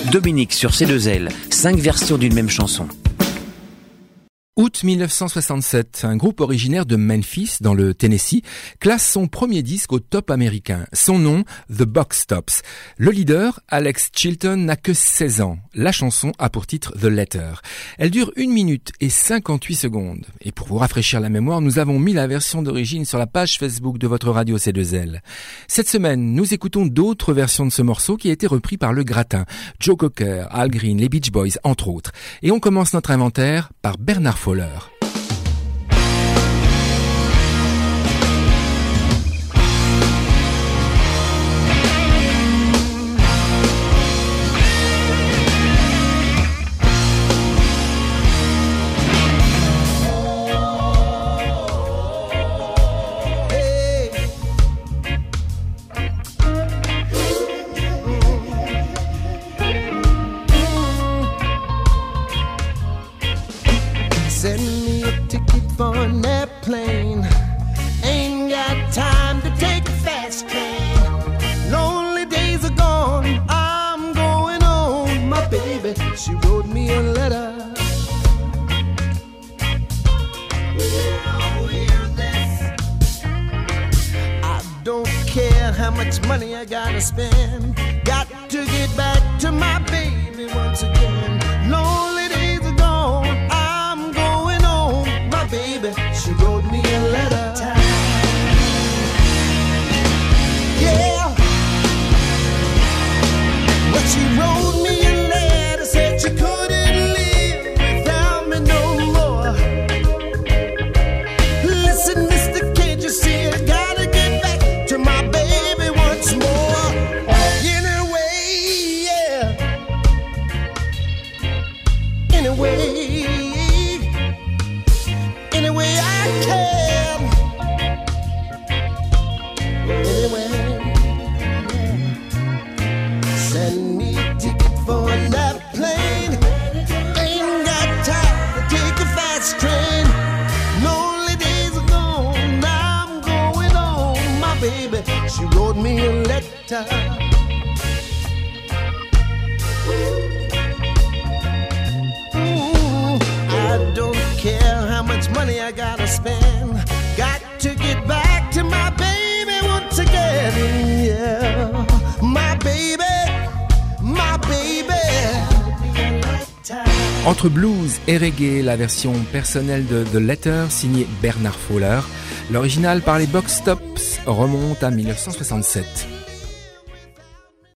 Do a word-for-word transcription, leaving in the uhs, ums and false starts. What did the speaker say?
Dominique sur C deux L, cinq versions d'une même chanson. Août mille neuf cent soixante-sept, un groupe originaire de Memphis, dans le Tennessee, classe son premier disque au top américain. Son nom, The Box Tops. Le leader, Alex Chilton, n'a que seize ans. La chanson a pour titre The Letter. Elle dure une minute et cinquante-huit secondes. Et pour vous rafraîchir la mémoire, nous avons mis la version d'origine sur la page Facebook de votre radio C deux L. Cette semaine, nous écoutons d'autres versions de ce morceau qui a été repris par Le Gratin, Joe Cocker, Al Green, les Beach Boys, entre autres. Et on commence notre inventaire par Bernard Fowler. Send me a ticket for an airplane. Ain't got time to take a fast train. Lonely days are gone, I'm going home. My baby, she wrote me a letter. I don't care how much money I gotta spend. Got to get back to my baby once again. Lonely days are gone, baby, she wrote me a letter. Yeah. But she wrote me a letter, said she couldn't live without me no more. Listen, mister, can't you see I gotta get back to my baby once more? Anyway, yeah. Anyway. Any way I can. Anyway, yeah. Send me a ticket for that plane. Ain't got time to take a fast train. Lonely days are gone, I'm going home. My baby, she wrote me a letter. I don't care how much money I gotta spend. Got to get back to my baby once again. Yeah, my baby, my baby. Entre blues et reggae, la version personnelle de The Letter signée Bernard Fowler. L'original par les Box Tops remonte à mille neuf cent soixante-sept.